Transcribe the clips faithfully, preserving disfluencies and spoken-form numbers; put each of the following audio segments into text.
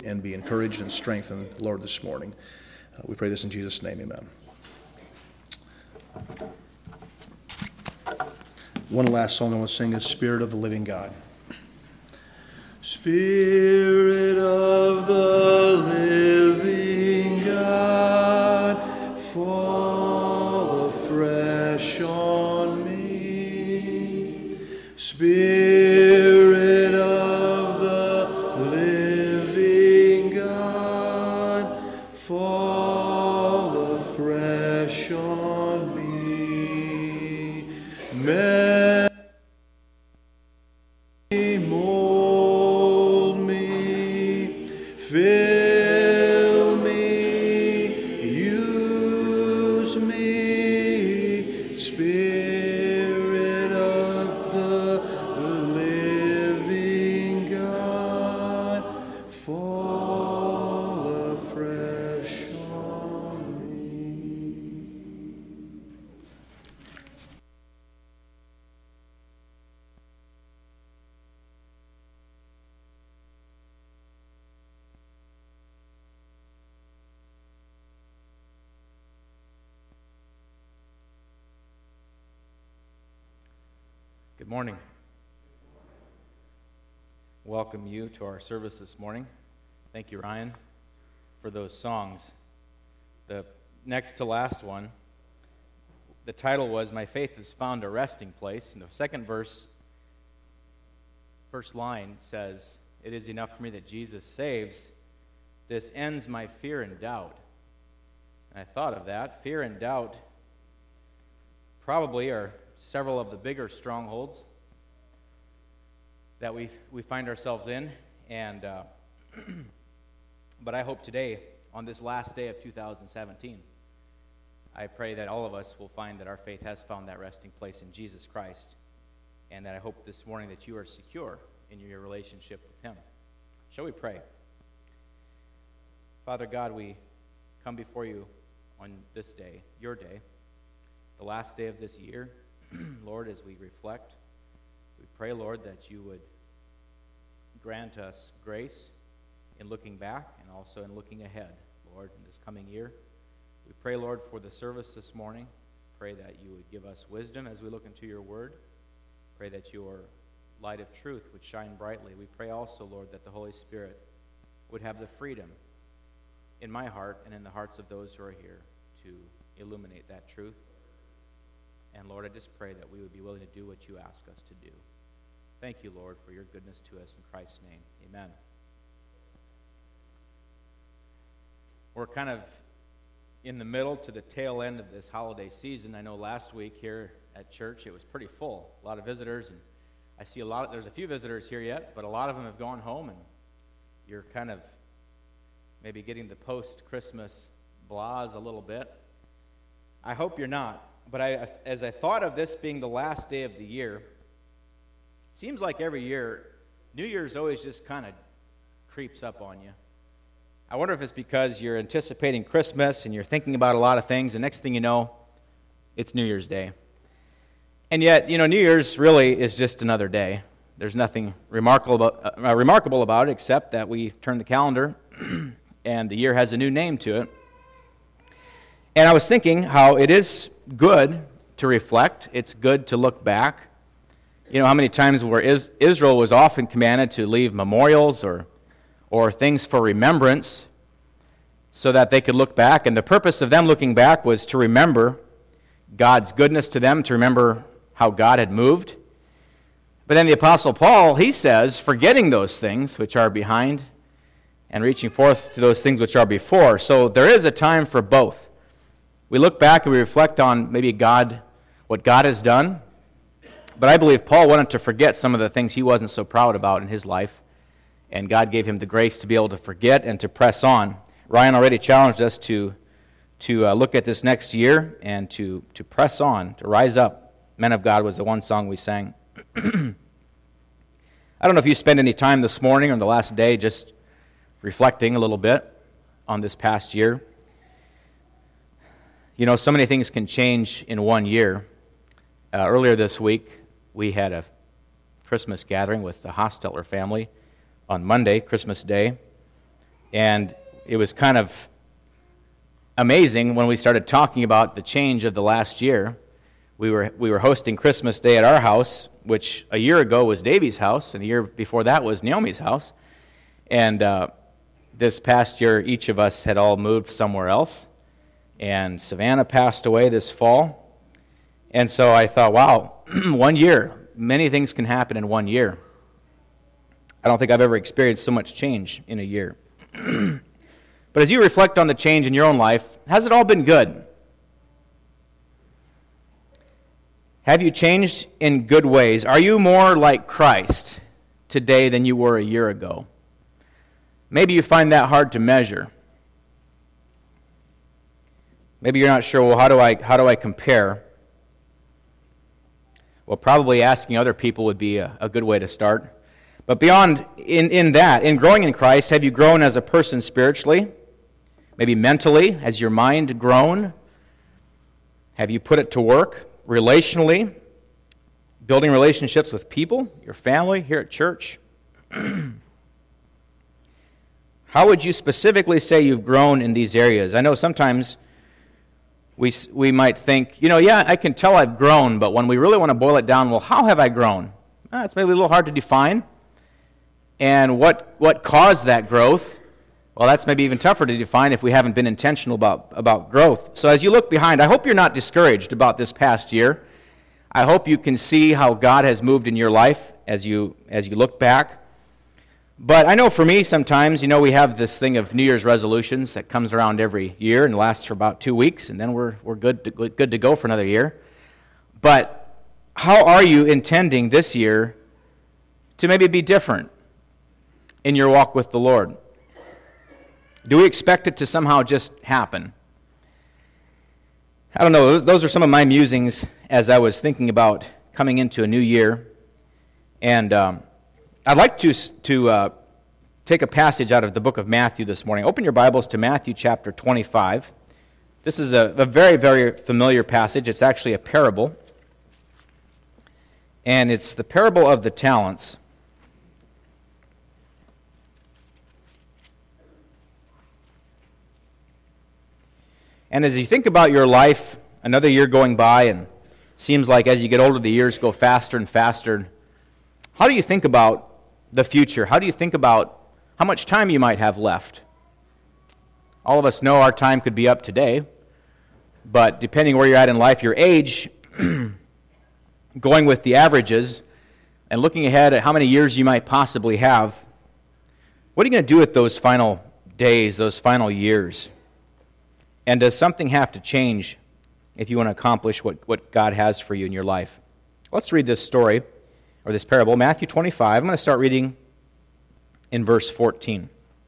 and be encouraged and strengthened, Lord, this morning. Uh, we pray this in Jesus' name, amen. One last song I want to sing is Spirit of the Living God. Spirit of the living God, fall afresh on me. Spirit of the living God, fall afresh on me. May mold me, fill me, use me, Spirit of the living God, fall afresh on me. Good morning. Welcome you to our service this morning. Thank you, Ryan, for those songs. The next to last one, the title was My Faith Has Found a Resting Place. And the second verse, first line says, It is enough for me that Jesus saves. This ends my fear and doubt. And I thought of that. Fear and doubt probably are several of the bigger strongholds that we we find ourselves in, and uh, but I hope today, on this last day of two thousand seventeen, I pray that all of us will find that our faith has found that resting place in Jesus Christ, and that I hope this morning that you are secure in your relationship with Him. Shall we pray? Father God, we come before you on this day, your day, the last day of this year. Lord, as we reflect, we pray, Lord, that you would grant us grace in looking back and also in looking ahead, Lord, in this coming year. We pray, Lord, for the service this morning. Pray that you would give us wisdom as we look into your word. Pray that your light of truth would shine brightly. We pray also, Lord, that the Holy Spirit would have the freedom in my heart and in the hearts of those who are here to illuminate that truth. And Lord, I just pray that we would be willing to do what you ask us to do. Thank you, Lord, for your goodness to us in Christ's name. Amen. We're kind of in the middle to the tail end of this holiday season. I know last week here at church it was pretty full. A lot of visitors, and I see a lot of, there's a few visitors here yet, but a lot of them have gone home, and you're kind of maybe getting the post-Christmas blahs a little bit. I hope you're not. But I, as I thought of this being the last day of the year, it seems like every year, New Year's always just kind of creeps up on you. I wonder if it's because you're anticipating Christmas and you're thinking about a lot of things, and next thing you know, it's New Year's Day. And yet, you know, New Year's really is just another day. There's nothing remarkable about, uh, remarkable about it except that we turn the calendar and the year has a new name to it. And I was thinking how it is good to reflect. It's good to look back. You know, how many times where is, Israel was often commanded to leave memorials or or things for remembrance so that they could look back. And the purpose of them looking back was to remember God's goodness to them, to remember how God had moved. But then the Apostle Paul, he says, forgetting those things which are behind and reaching forth to those things which are before. So there is a time for both. We look back and we reflect on maybe God, what God has done. But I believe Paul wanted to forget some of the things he wasn't so proud about in his life. And God gave him the grace to be able to forget and to press on. Ryan already challenged us to, to uh, look at this next year and to, to press on, to rise up. Men of God was the one song we sang. I don't know if you spend any time this morning or the last day just reflecting a little bit on this past year. You know, so many things can change in one year. Uh, earlier this week, we had a Christmas gathering with the Hosteller family on Monday, Christmas Day. And it was kind of amazing when we started talking about the change of the last year. We were we were hosting Christmas Day at our house, which a year ago was Davey's house, and a year before that was Naomi's house. And uh, this past year, each of us had all moved somewhere else. And Savannah passed away this fall. And so I thought, wow, one year, many things can happen in one year. I don't think I've ever experienced so much change in a year. But as you reflect on the change in your own life, has it all been good? Have you changed in good ways? Are you more like Christ today than you were a year ago? Maybe you find that hard to measure. Maybe you're not sure, well, how do I how do I compare? Well, probably asking other people would be a, a good way to start. But beyond in, in that, in growing in Christ, have you grown as a person spiritually? Maybe mentally, has your mind grown? Have you put it to work relationally? Building relationships with people, your family, here at church? How would you specifically say you've grown in these areas? I know sometimes we we might think, you know, yeah, I can tell I've grown, but when we really want to boil it down, well, how have I grown? Ah, it's maybe a little hard to define. And what what caused that growth? Well, that's maybe even tougher to define if we haven't been intentional about, about growth. So as you look behind, I hope you're not discouraged about this past year. I hope you can see how God has moved in your life as you as you look back. But I know for me sometimes, you know, we have this thing of New Year's resolutions that comes around every year and lasts for about two weeks, and then we're we're good to, good to go for another year. But how are you intending this year to maybe be different in your walk with the Lord? Do we expect it to somehow just happen? I don't know. Those are some of my musings as I was thinking about coming into a new year. And um, I'd like to, to uh, take a passage out of the book of Matthew this morning. Open your Bibles to Matthew chapter twenty-five. This is a, a very, very familiar passage. It's actually a parable. And it's the parable of the talents. And as you think about your life, another year going by, and seems like as you get older, the years go faster and faster. How do you think about the future? How do you think about how much time you might have left? All of us know our time could be up today, but depending where you're at in life, your age, going with the averages, and looking ahead at how many years you might possibly have, what are you going to do with those final days, those final years? And does something have to change if you want to accomplish what, what God has for you in your life? Let's read this story, or this parable, Matthew twenty-five. I'm going to start reading in verse fourteen.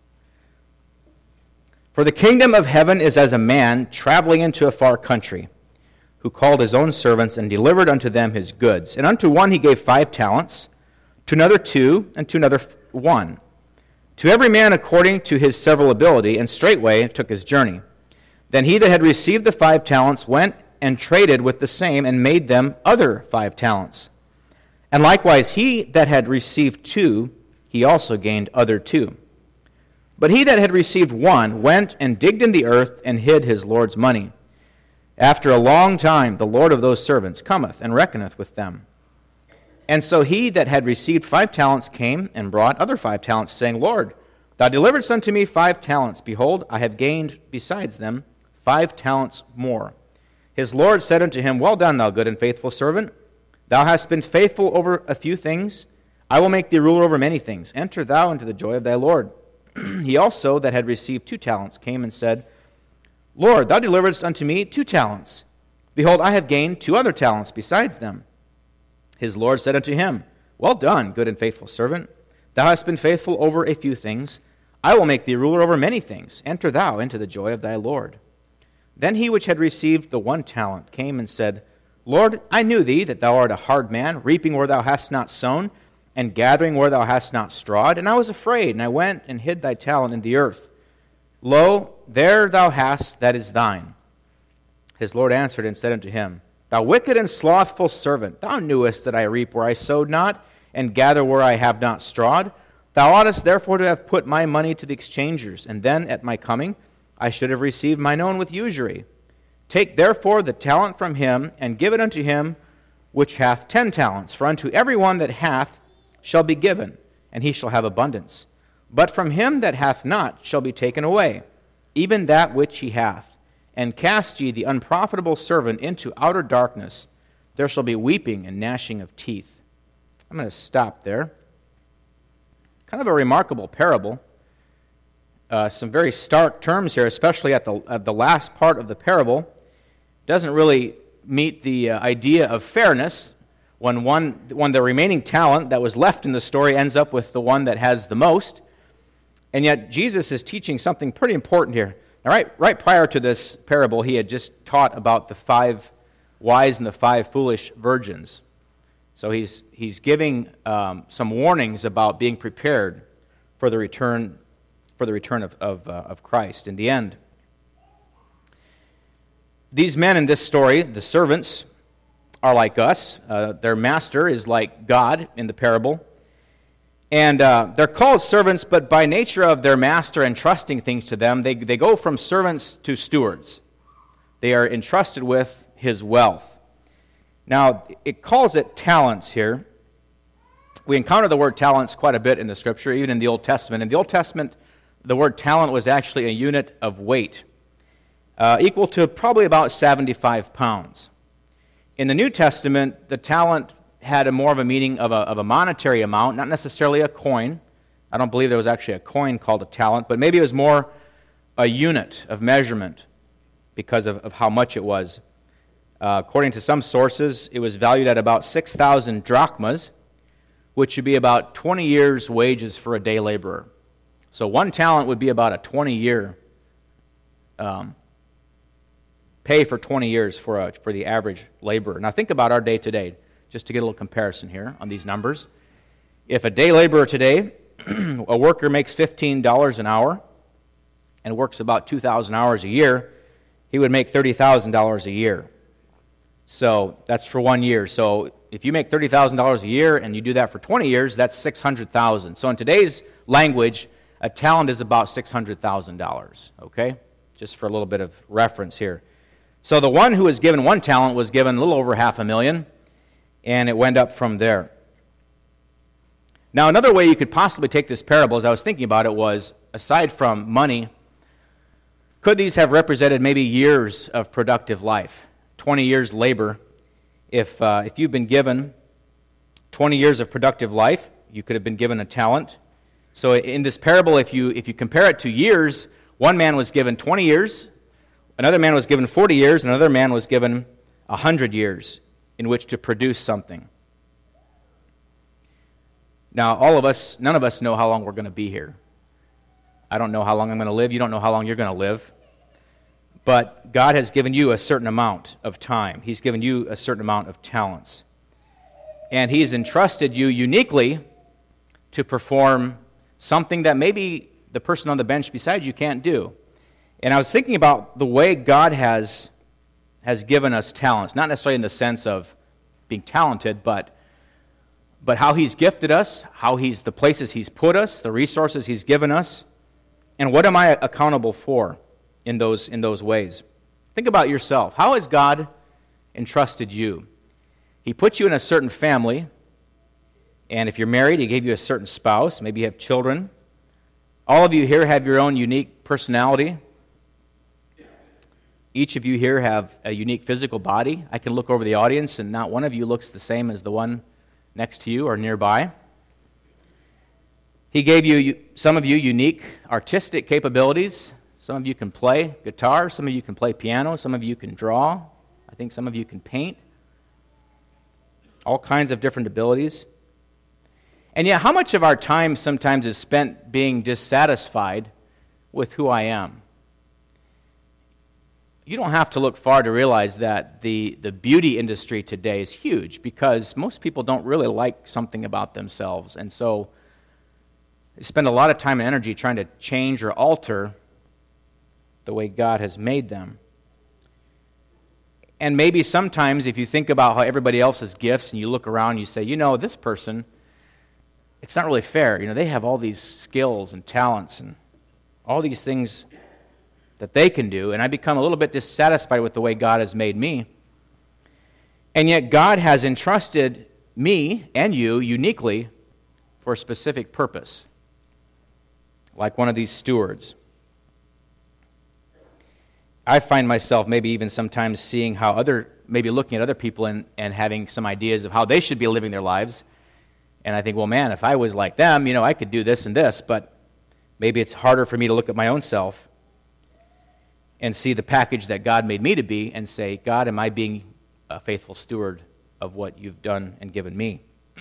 For the kingdom of heaven is as a man traveling into a far country, who called his own servants and delivered unto them his goods. And unto one he gave five talents, to another two, and to another one, to every man according to his several ability, and straightway took his journey. Then he that had received the five talents went and traded with the same, and made them other five talents. And likewise he that had received two, he also gained other two. But he that had received one went and digged in the earth, and hid his Lord's money. After a long time the Lord of those servants cometh, and reckoneth with them. And so he that had received five talents came, and brought other five talents, saying, Lord, thou deliveredst unto me five talents. Behold, I have gained besides them five talents more. His Lord said unto him, Well done, thou good and faithful servant. Thou hast been faithful over a few things. I will make thee ruler over many things. Enter thou into the joy of thy Lord. He also that had received two talents came and said, Lord, thou deliveredst unto me two talents. Behold, I have gained two other talents besides them. His Lord said unto him, Well done, good and faithful servant. Thou hast been faithful over a few things. I will make thee ruler over many things. Enter thou into the joy of thy Lord. Then he which had received the one talent came and said, Lord, I knew thee, that thou art a hard man, reaping where thou hast not sown, and gathering where thou hast not strawed. And I was afraid, and I went and hid thy talent in the earth. Lo, there thou hast that is thine. His Lord answered and said unto him, Thou wicked and slothful servant, thou knewest that I reap where I sowed not, and gather where I have not strawed. Thou oughtest therefore to have put my money to the exchangers, and then at my coming I should have received mine own with usury. Take therefore the talent from him, and give it unto him which hath ten talents. For unto every one that hath shall be given, and he shall have abundance. But from him that hath not shall be taken away, even that which he hath. And cast ye the unprofitable servant into outer darkness. There shall be weeping and gnashing of teeth. I'm going to stop there. Kind of a remarkable parable. Uh, some very stark terms here, especially at the, at the last part of the parable. Doesn't really meet the uh, idea of fairness when one when the remaining talent that was left in the story ends up with the one that has the most. And yet Jesus is teaching something pretty important here. Now, right, right prior to this parable, he had just taught about the five wise and the five foolish virgins. So he's he's giving um, some warnings about being prepared for the return for the return of of, uh, of Christ in the end. These men in this story, the servants, are like us. Uh, their master is like God in the parable. And uh, they're called servants, but by nature of their master entrusting things to them, they, they go from servants to stewards. They are entrusted with his wealth. Now, it calls it talents here. We encounter the word talents quite a bit in the Scripture, even in the Old Testament. In the Old Testament, the word talent was actually a unit of weight, uh, equal to probably about seventy-five pounds. In the New Testament, the talent had a more of a meaning of a, of a monetary amount, not necessarily a coin. I don't believe there was actually a coin called a talent, but maybe it was more a unit of measurement because of, of how much it was. Uh, according to some sources, it was valued at about six thousand drachmas, which would be about twenty years' wages for a day laborer. So one talent would be about a twenty-year um, pay for twenty years for a, for the average laborer. Now think about our day today, just to get a little comparison here on these numbers. If a day laborer today, a worker makes fifteen dollars an hour and works about two thousand hours a year, he would make thirty thousand dollars a year. So that's for one year. So if you make thirty thousand dollars a year and you do that for twenty years, that's six hundred thousand dollars. So in today's language, a talent is about six hundred thousand dollars, okay? Just for a little bit of reference here. So the one who was given one talent was given a little over half a million, and it went up from there. Now, another way you could possibly take this parable, as I was thinking about it, was, aside from money, could these have represented maybe years of productive life? twenty years labor. If uh, if you've been given twenty years of productive life, you could have been given a talent. So in this parable, if you if you compare it to years, one man was given twenty years, another man was given forty years, and another man was given one hundred years in which to produce something. Now, all of us, none of us know how long we're going to be here. I don't know how long I'm going to live. You don't know how long you're going to live. But God has given you a certain amount of time. He's given you a certain amount of talents. And He's entrusted you uniquely to perform something that maybe the person on the bench beside you can't do. And I was thinking about the way God has, has given us talents, not necessarily in the sense of being talented, but, but how He's gifted us, how He's the places He's put us, the resources He's given us, and what am I accountable for in those in those ways. Think about yourself. How has God entrusted you? He put you in a certain family, and if you're married, He gave you a certain spouse. Maybe you have children. All of you here have your own unique personality. Each of you here have a unique physical body. I can look over the audience, and not one of you looks the same as the one next to you or nearby. He gave you, some of you, unique artistic capabilities. Some of you can play guitar, some of you can play piano, some of you can draw. I think some of you can paint. All kinds of different abilities. And yet, how much of our time sometimes is spent being dissatisfied with who I am? You don't have to look far to realize that the, the beauty industry today is huge because most people don't really like something about themselves. And so they spend a lot of time and energy trying to change or alter the way God has made them. And maybe sometimes if you think about how everybody else's gifts and you look around, you say, you know, this person, it's not really fair. You know, they have all these skills and talents and all these things that they can do, and I become a little bit dissatisfied with the way God has made me. And yet God has entrusted me and you uniquely for a specific purpose, like one of these stewards. I find myself maybe even sometimes seeing how other, maybe looking at other people and, and having some ideas of how they should be living their lives. And I think, well, man, if I was like them, you know, I could do this and this, but maybe it's harder for me to look at my own self and see the package that God made me to be and say, God, am I being a faithful steward of what you've done and given me?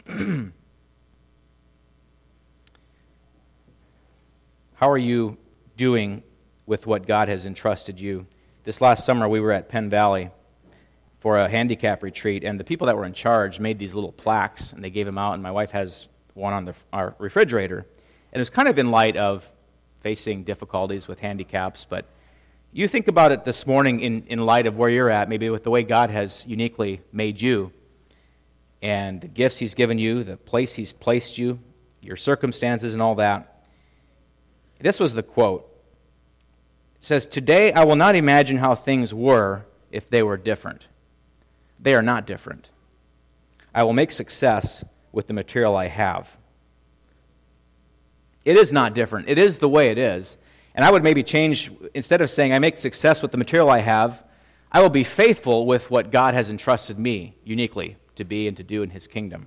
How are you doing with what God has entrusted you? This last summer we were at Penn Valley for a handicap retreat, and the people that were in charge made these little plaques, and they gave them out, and my wife has one on the, our refrigerator. And it was kind of in light of facing difficulties with handicaps, but you think about it this morning in, in light of where you're at, maybe with the way God has uniquely made you, and the gifts He's given you, the place He's placed you, your circumstances and all that. This was the quote. It says, "Today I will not imagine how things were if they were different. They are not different. I will make success with the material I have." It is not different. It is the way it is. And I would maybe change, instead of saying I make success with the material I have, I will be faithful with what God has entrusted me uniquely to be and to do in His kingdom.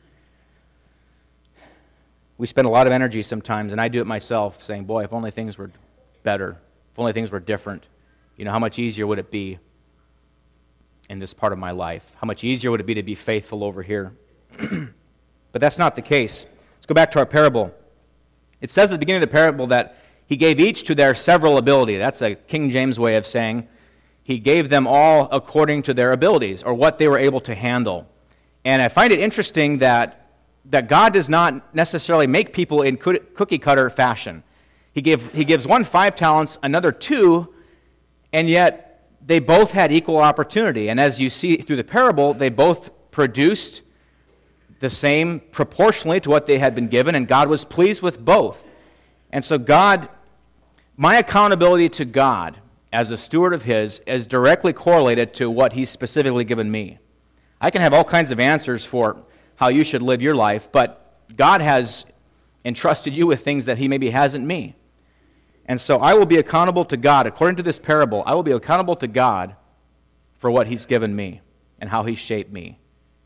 We spend a lot of energy sometimes, and I do it myself, saying, boy, if only things were better, if only things were different, you know, how much easier would it be in this part of my life? How much easier would it be to be faithful over here? But that's not the case. Let's go back to our parable. It says at the beginning of the parable that He gave each to their several ability. That's a King James way of saying He gave them all according to their abilities, or what they were able to handle. And I find it interesting that, that God does not necessarily make people in cookie-cutter fashion. He, gave, he gives one five talents, another two, and yet they both had equal opportunity. And as you see through the parable, they both produced the same proportionally to what they had been given, and God was pleased with both. And so God, my accountability to God as a steward of His is directly correlated to what He's specifically given me. I can have all kinds of answers for how you should live your life, but God has entrusted you with things that He maybe hasn't me. And so I will be accountable to God. According to this parable, I will be accountable to God for what He's given me and how He shaped me.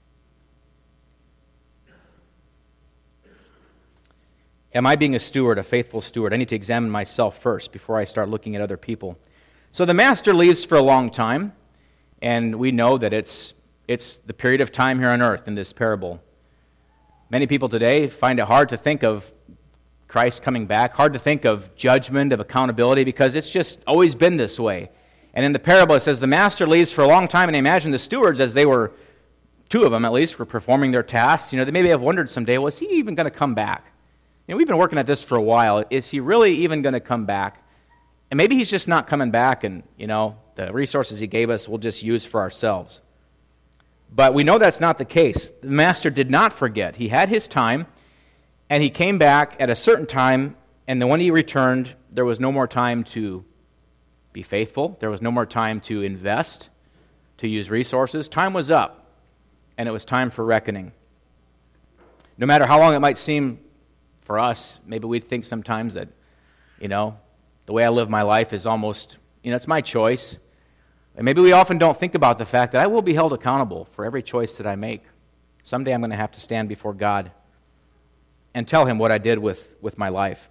Am I being a steward, a faithful steward? I need to examine myself first before I start looking at other people. So the master leaves for a long time, and we know that it's it's the period of time here on earth in this parable. Many people today find it hard to think of Christ coming back, hard to think of judgment, of accountability, because it's just always been this way. And in the parable it says the master leaves for a long time, and I imagine the stewards, as they were, two of them at least, were performing their tasks, you know, they maybe have wondered someday, well, is he even going to come back? You know, we've been working at this for a while. Is he really even going to come back? And maybe he's just not coming back, and, you know, the resources he gave us we'll just use for ourselves. But we know that's not the case. The master did not forget. He had his time, and he came back at a certain time, and then when he returned, there was no more time to be faithful. There was no more time to invest, to use resources. Time was up, and it was time for reckoning. No matter how long it might seem for us, maybe we'd think sometimes that, you know, the way I live my life is almost, you know, it's my choice. And maybe we often don't think about the fact that I will be held accountable for every choice that I make. Someday I'm going to have to stand before God and tell Him what I did with, with my life.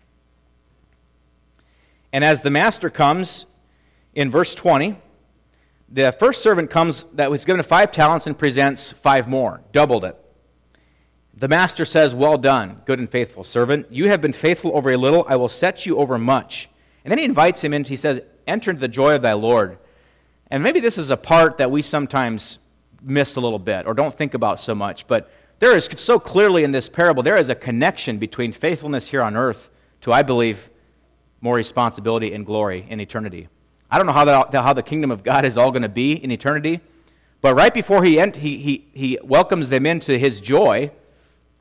And as the master comes, in verse twenty, the first servant comes that was given five talents and presents five more, doubled it. The master says, "Well done, good and faithful servant. You have been faithful over a little, I will set you over much." And then he invites him in, he says, "Enter into the joy of thy Lord." And maybe this is a part that we sometimes miss a little bit or don't think about so much, but there is so clearly in this parable, there is a connection between faithfulness here on earth to, I believe, more responsibility and glory in eternity. I don't know how the, how the kingdom of God is all going to be in eternity, but right before he, ent- he, he, he welcomes them into His joy,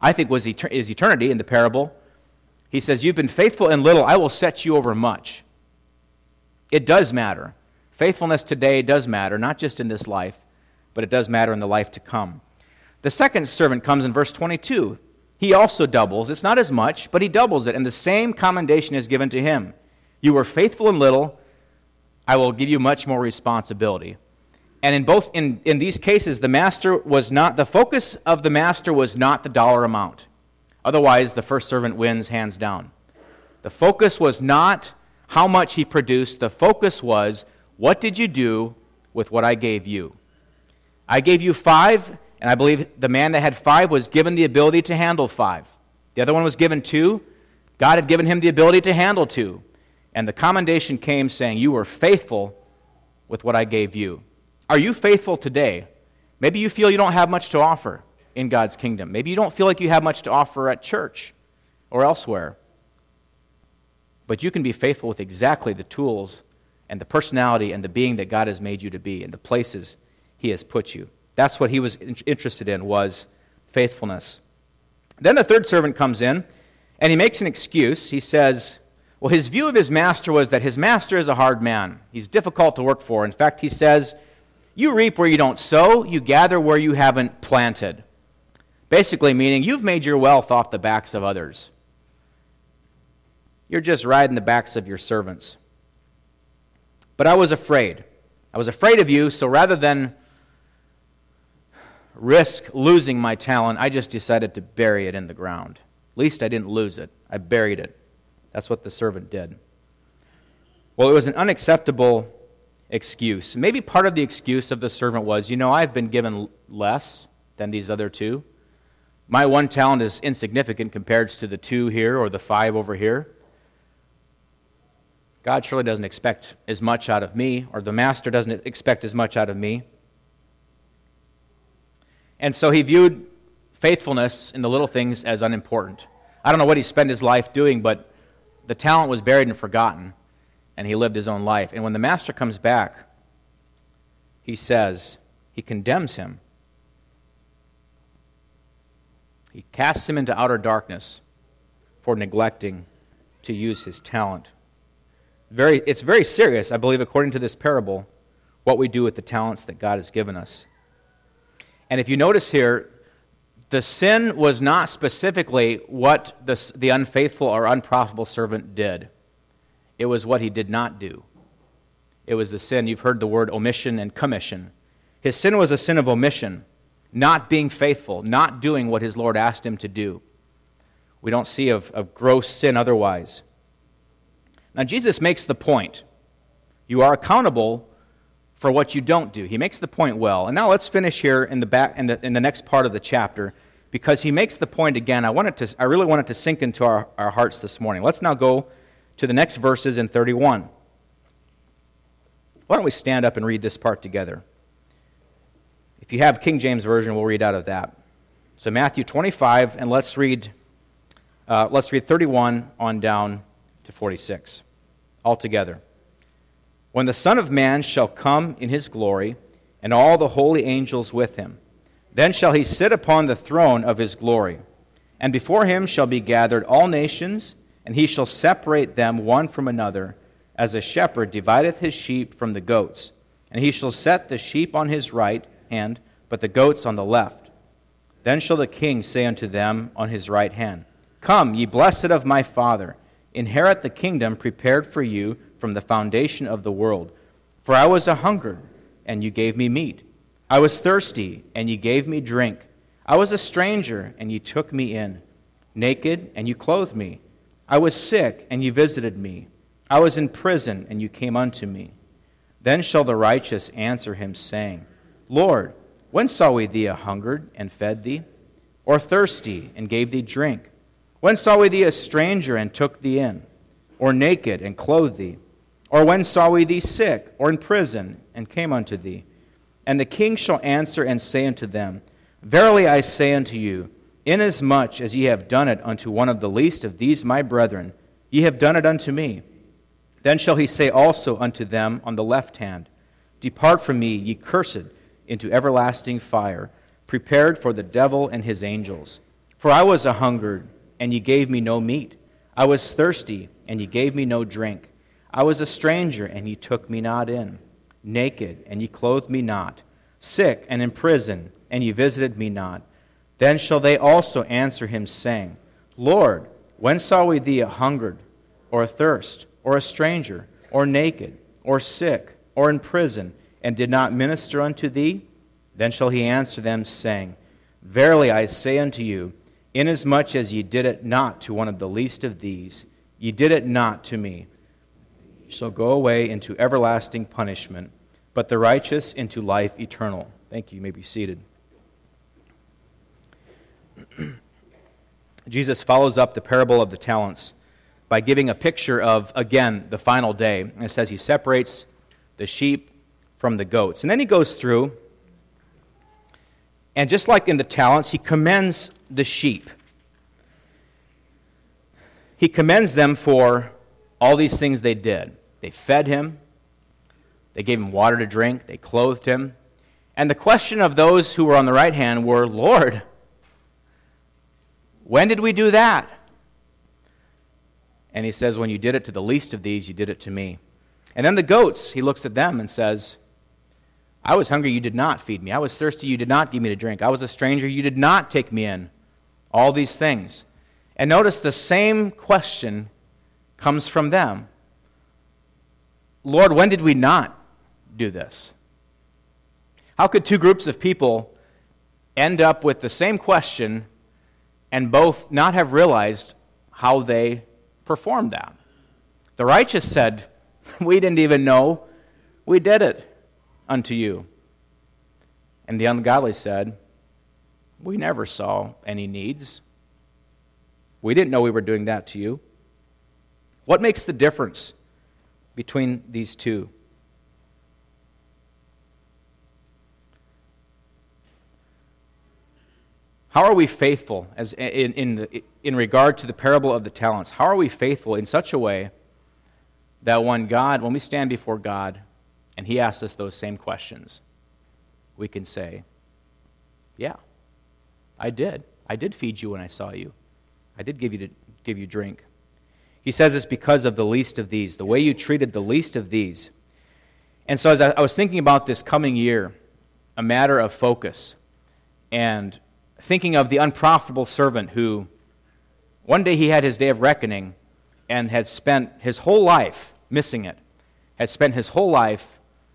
I think was et- is eternity in the parable. He says, you've been faithful in little, I will set you over much. It does matter. Faithfulness today does matter, not just in this life, but it does matter in the life to come. The second servant comes in verse twenty-two. He also doubles. It's not as much, but he doubles it, and the same commendation is given to him. You were faithful in little, I will give you much more responsibility. And in both in, in these cases, the master was not, the focus of the master was not the dollar amount. Otherwise, the first servant wins hands down. The focus was not how much he produced. The focus was, what did you do with what I gave you? I gave you five, and I believe the man that had five was given the ability to handle five. The other one was given two. God had given him the ability to handle two. And the commendation came saying, you were faithful with what I gave you. Are you faithful today? Maybe you feel you don't have much to offer in God's kingdom. Maybe you don't feel like you have much to offer at church or elsewhere. But you can be faithful with exactly the tools and the personality and the being that God has made you to be and the places he has put you. That's what he was interested in, was faithfulness. Then the third servant comes in, and he makes an excuse. He says, well, his view of his master was that his master is a hard man. He's difficult to work for. In fact, he says, you reap where you don't sow, you gather where you haven't planted. Basically meaning you've made your wealth off the backs of others. You're just riding the backs of your servants. But I was afraid. I was afraid of you, so rather than risk losing my talent, I just decided to bury it in the ground. At least I didn't lose it. I buried it. That's what the servant did. Well, it was an unacceptable excuse. Maybe part of the excuse of the servant was, you know, I've been given less than these other two. My one talent is insignificant compared to the two here or the five over here. God surely doesn't expect as much out of me, or the master doesn't expect as much out of me. And so he viewed faithfulness in the little things as unimportant. I don't know what he spent his life doing, but the talent was buried and forgotten, and he lived his own life. And when the master comes back, he says, he condemns him. He casts him into outer darkness for neglecting to use his talent. Very, it's very serious, I believe, according to this parable, what we do with the talents that God has given us. And if you notice here, the sin was not specifically what the, the unfaithful or unprofitable servant did. It was what he did not do. It was the sin, you've heard the word omission and commission. His sin was a sin of omission, not being faithful, not doing what his Lord asked him to do. We don't see of, of gross sin otherwise. Now, Jesus makes the point. You are accountable for what you don't do. He makes the point well. And now let's finish here in the back in the, in the next part of the chapter, because he makes the point again. I wanted to I really wanted to sink into our, our hearts this morning. Let's now go to the next verses in thirty-one. Why don't we stand up and read this part together? If you have King James Version, we'll read out of that. So Matthew twenty-five, and let's read uh, let's read thirty-one on down to forty-six, all together. When the Son of Man shall come in his glory, and all the holy angels with him, then shall he sit upon the throne of his glory. And before him shall be gathered all nations, and he shall separate them one from another, as a shepherd divideth his sheep from the goats. And he shall set the sheep on his right hand, but the goats on the left. Then shall the king say unto them on his right hand, Come, ye blessed of my Father, inherit the kingdom prepared for you from the foundation of the world. For I was a hungered, and you gave me meat. I was thirsty, and ye gave me drink. I was a stranger, and ye took me in. Naked, and you clothed me. I was sick, and you visited me. I was in prison, and you came unto me. Then shall the righteous answer him, saying, Lord, when saw we thee a hungered, and fed thee? Or thirsty, and gave thee drink? When saw we thee a stranger, and took thee in? Or naked, and clothed thee? Or when saw we thee sick, or in prison, and came unto thee? And the king shall answer and say unto them, Verily I say unto you, inasmuch as ye have done it unto one of the least of these my brethren, ye have done it unto me. Then shall he say also unto them on the left hand, Depart from me, ye cursed, into everlasting fire, prepared for the devil and his angels. For I was a hungered, and ye gave me no meat. I was thirsty, and ye gave me no drink. I was a stranger, and ye took me not in. Naked, and ye clothed me not. Sick, and in prison, and ye visited me not. Then shall they also answer him, saying, Lord, when saw we thee a hungered, or athirst, or a stranger, or naked, or sick, or in prison, and did not minister unto thee? Then shall he answer them, saying, Verily I say unto you, inasmuch as ye did it not to one of the least of these, ye did it not to me. Ye shall go away into everlasting punishment, but the righteous into life eternal. Thank you. You may be seated. Jesus follows up the parable of the talents by giving a picture of, again, the final day. And it says he separates the sheep from the goats. And then he goes through, and just like in the talents, he commends the sheep. He commends them for all these things they did. They fed him. They gave him water to drink. They clothed him. And the question of those who were on the right hand were, Lord, when did we do that? And he says, when you did it to the least of these, you did it to me. And then the goats, he looks at them and says, I was hungry, you did not feed me. I was thirsty, you did not give me to drink. I was a stranger, you did not take me in. All these things. And notice the same question comes from them. Lord, when did we not do this? How could two groups of people end up with the same question and both not have realized how they performed that? The righteous said, we didn't even know we did it unto you. And the ungodly said, we never saw any needs. We didn't know we were doing that to you. What makes the difference between these two? How are we faithful as in, in, the, in regard to the parable of the talents? How are we faithful in such a way that when God, when we stand before God and he asks us those same questions, we can say, yeah, I did. I did feed you when I saw you. I did give you to give you drink. He says it's because of the least of these, the way you treated the least of these. And so as I, I was thinking about this coming year, a matter of focus, and thinking of the unprofitable servant who one day he had his day of reckoning and had spent his whole life missing it, had spent his whole life,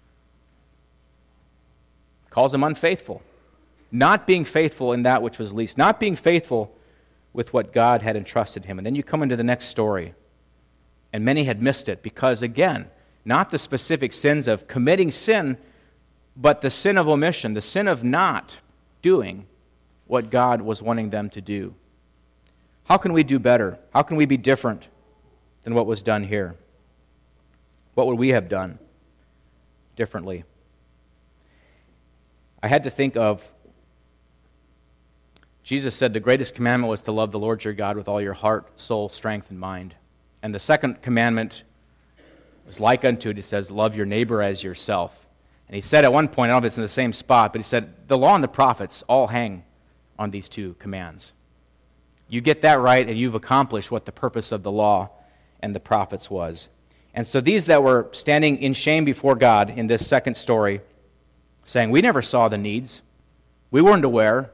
calls him unfaithful, not being faithful in that which was least, not being faithful with what God had entrusted him. And then you come into the next story, and many had missed it because, again, not the specific sins of committing sin, but the sin of omission, the sin of not doing what God was wanting them to do. How can we do better? How can we be different than what was done here? What would we have done differently? I had to think of, Jesus said the greatest commandment was to love the Lord your God with all your heart, soul, strength, and mind. And the second commandment was like unto it. He says, love your neighbor as yourself. And he said at one point, I don't know if it's in the same spot, but he said, the law and the prophets all hang on these two commands. You get that right, and you've accomplished what the purpose of the law and the prophets was. And so these that were standing in shame before God in this second story, saying, we never saw the needs. We weren't aware.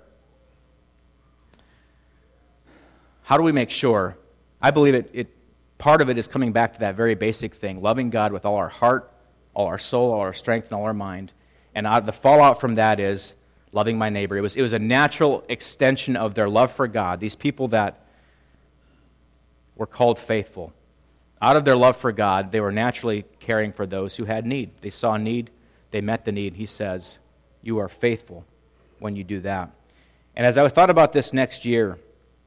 How do we make sure? I believe it, it part of it is coming back to that very basic thing, loving God with all our heart, all our soul, all our strength, and all our mind. And the fallout from that is loving my neighbor. It was, it was a natural extension of their love for God. These people that were called faithful. Out of their love for God, they were naturally caring for those who had need. They saw need, they met the need. He says, you are faithful when you do that. And as I thought about this next year,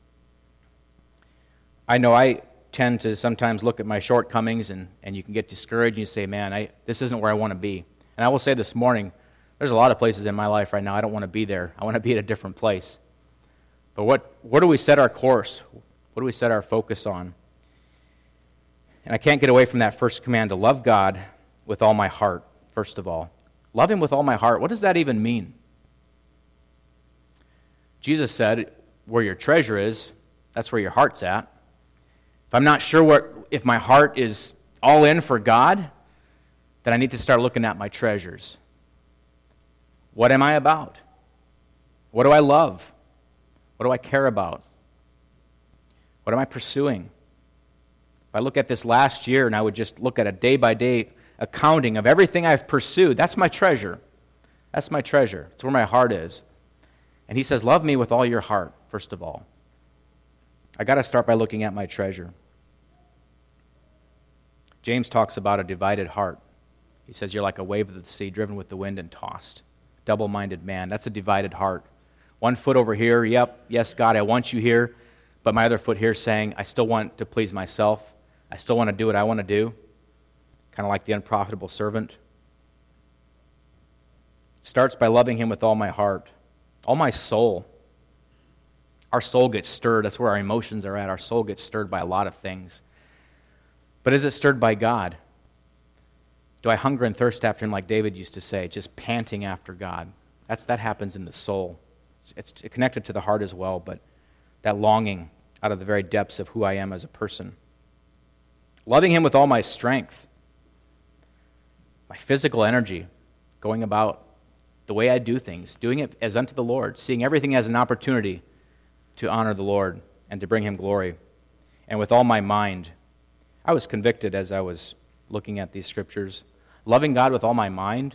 I know I tend to sometimes look at my shortcomings, and, and you can get discouraged, and you say, man, I, this isn't where I want to be. And I will say this morning, there's a lot of places in my life right now I don't want to be there. I want to be at a different place. But what, where do we set our course? What do we set our focus on? And I can't get away from that first command to love God with all my heart, first of all. Love him with all my heart. What does that even mean? Jesus said, where your treasure is, that's where your heart's at. If I'm not sure what, if my heart is all in for God, then I need to start looking at my treasures. What am I about? What do I love? What do I care about? What am I pursuing? If I look at this last year and I would just look at a day-by-day accounting of everything I've pursued, that's my treasure. That's my treasure. It's where my heart is. And he says, love me with all your heart, first of all. I got to start by looking at my treasure. James talks about a divided heart. He says, you're like a wave of the sea, driven with the wind and tossed. Double-minded man. That's a divided heart. One foot over here, yep, yes, God, I want you here. But my other foot here saying, I still want to please myself. I still want to do what I want to do. Kind of like the unprofitable servant. It starts by loving him with all my heart, all my soul. Our soul gets stirred. That's where our emotions are at. Our soul gets stirred by a lot of things. But is it stirred by God? Do I hunger and thirst after him like David used to say, just panting after God? That's, that happens in the soul. It's, it's connected to the heart as well, but that longing out of the very depths of who I am as a person. Loving him with all my strength, my physical energy, going about the way I do things, doing it as unto the Lord, seeing everything as an opportunity to honor the Lord and to bring him glory. And with all my mind, I was convicted as I was looking at these scriptures. Loving God with all my mind.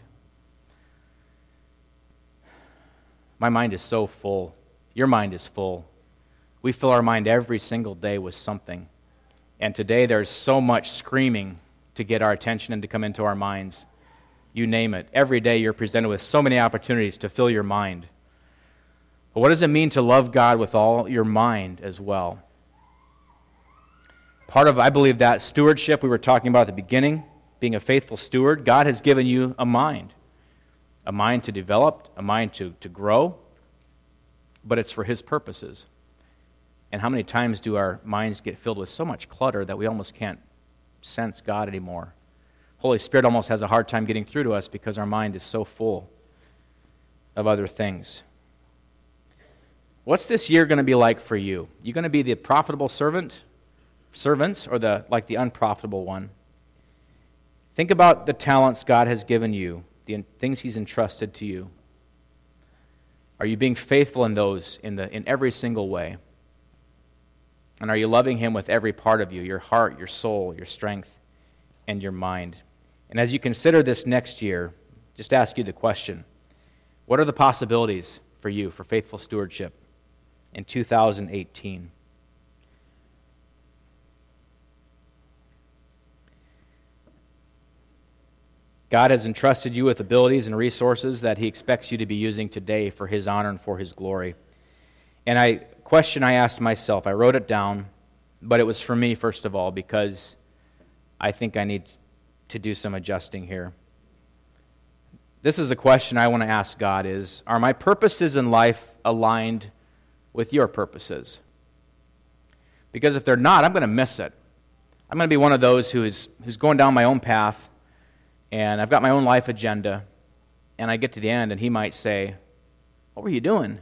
My mind is so full. Your mind is full. We fill our mind every single day with something. And today there's so much screaming to get our attention and to come into our minds. You name it. Every day you're presented with so many opportunities to fill your mind. But what does it mean to love God with all your mind as well? Part of, I believe, that stewardship we were talking about at the beginning, being a faithful steward, God has given you a mind. A mind to develop, a mind to, to grow, but it's for his purposes. And how many times do our minds get filled with so much clutter that we almost can't sense God anymore? Holy Spirit almost has a hard time getting through to us because our mind is so full of other things. What's this year going to be like for you? You going to be the profitable servant, servants, or the like the unprofitable one? Think about the talents God has given you, the things he's entrusted to you. Are you being faithful in those in the in every single way? And are you loving him with every part of you, your heart, your soul, your strength, and your mind? And as you consider this next year, just ask you the question, what are the possibilities for you for faithful stewardship in two thousand eighteen? God has entrusted you with abilities and resources that he expects you to be using today for his honor and for his glory. And I question I asked myself, I wrote it down, but it was for me first of all because I think I need to do some adjusting here. This is the question I want to ask God is, are my purposes in life aligned with your purposes? Because if they're not, I'm going to miss it. I'm going to be one of those who is who's going down my own path, and I've got my own life agenda, and I get to the end, and he might say, what were you doing?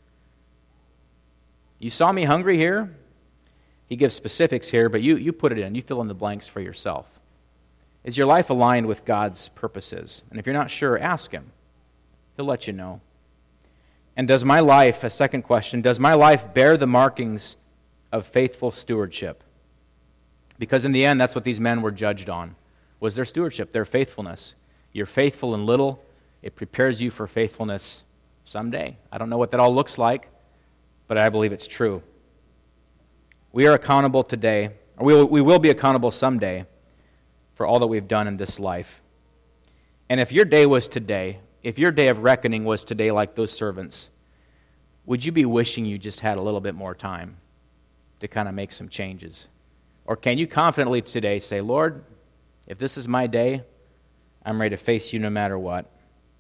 You saw me hungry here? He gives specifics here, but you, you put it in. You fill in the blanks for yourself. Is your life aligned with God's purposes? And if you're not sure, ask him. He'll let you know. And does my life, a second question, does my life bear the markings of faithful stewardship? Because in the end, that's what these men were judged on, was their stewardship, their faithfulness. You're faithful in little, it prepares you for faithfulness someday. I don't know what that all looks like, but I believe it's true. We are accountable today, or we will, we will be accountable someday for all that we've done in this life. And if your day was today, if your day of reckoning was today like those servants, would you be wishing you just had a little bit more time to kind of make some changes? Or can you confidently today say, Lord, if this is my day, I'm ready to face you no matter what?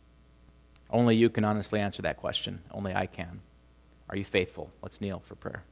Only you can honestly answer that question. Only I can. Are you faithful? Let's kneel for prayer.